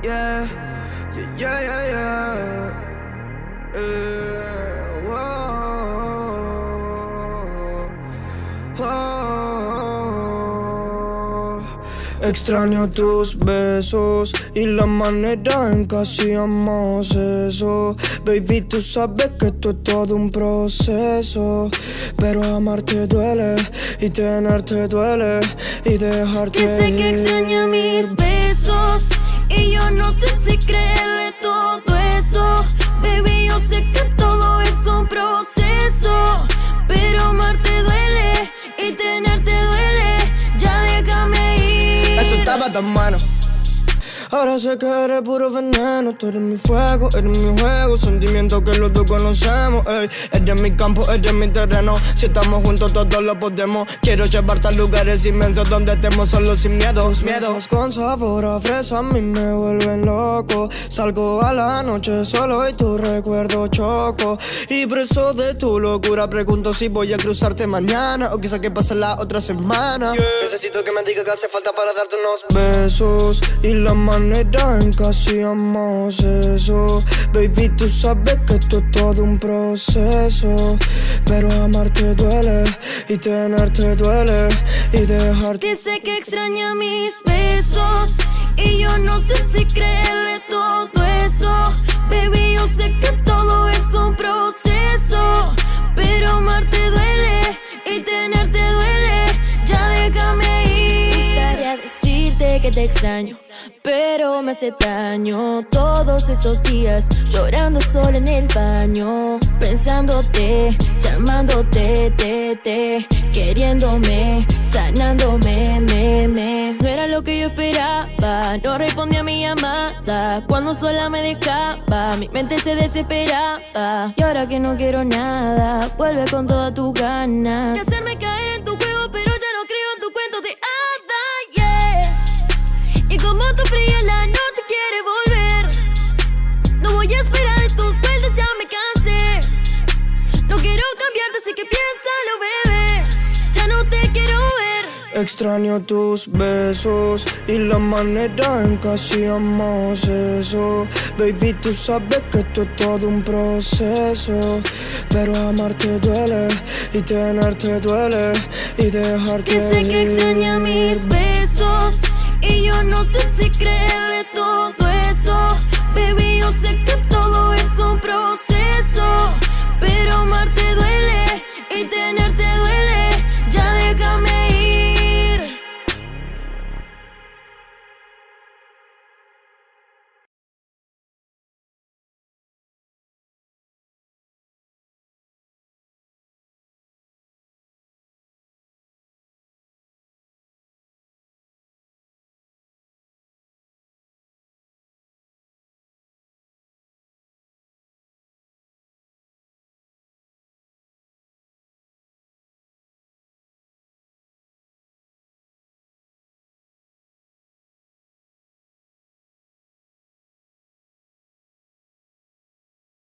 Yeah, yeah, yeah, yeah. Whoa, whoa. Extraño tus besos y la manera en que hacíamos eso. Baby, tú sabes que esto es todo un proceso, pero amarte duele y tenerte duele y dejarte ir. Dice que extraña mis besos y yo no sé si creerle todo eso. Baby, yo sé que todo es un proceso, pero amarte duele y tenerte duele. Ya déjame ir. Eso estaba tan bueno. Ahora sé que eres puro veneno. Tú eres mi fuego, eres mi juego. Sentimiento que los dos conocemos, ey. Eres mi campo, eres mi terreno. Si estamos juntos todos lo podemos. Quiero llevarte a lugares inmensos donde estemos solos sin miedos. Miedos con sabor a fresa a mí me vuelven loco. Salgo a la noche solo y tu recuerdo choco. Y preso de tu locura pregunto si voy a cruzarte mañana o quizá que pase la otra semana. Necesito que me digas que hace falta para darte unos besos y la manera en que hacíamos eso. Baby, tú sabes que esto es todo un proceso, pero amarte duele y tenerte duele y dejarte. Dice que extraña mis besos y yo no sé si creerle todo eso. Baby, yo sé que todo es un proceso, pero amarte duele y tenerte duele. Ya déjame ir. Me gustaría decirte que te extraño, pero me hace daño todos esos días llorando sola en el baño, pensándote, llamándote, queriéndome, sanándome, No era lo que yo esperaba, no respondía a mi llamada. Cuando sola me dejaba, mi mente se desesperaba. Y ahora que no quiero nada, vuelve con todas tus ganas de hacerme caer en tu juego, pero ya no creo en tu cuento de hadas, yeah. Y como tú frío en la noche quiere volver, no voy a esperar de tus vueltas, ya me cansé. No quiero cambiarte, así que piénsalo, bebé. Ya no te quiero ver. Extraño tus besos y la manera en que hacíamos eso. Baby, tú sabes que esto es todo un proceso, pero amarte duele y tenerte duele y dejarte ir. Dice que extraña mis besos y yo no sé si creerle todo eso. Baby, yo sé que todo es un proceso, pero amarte duele y tener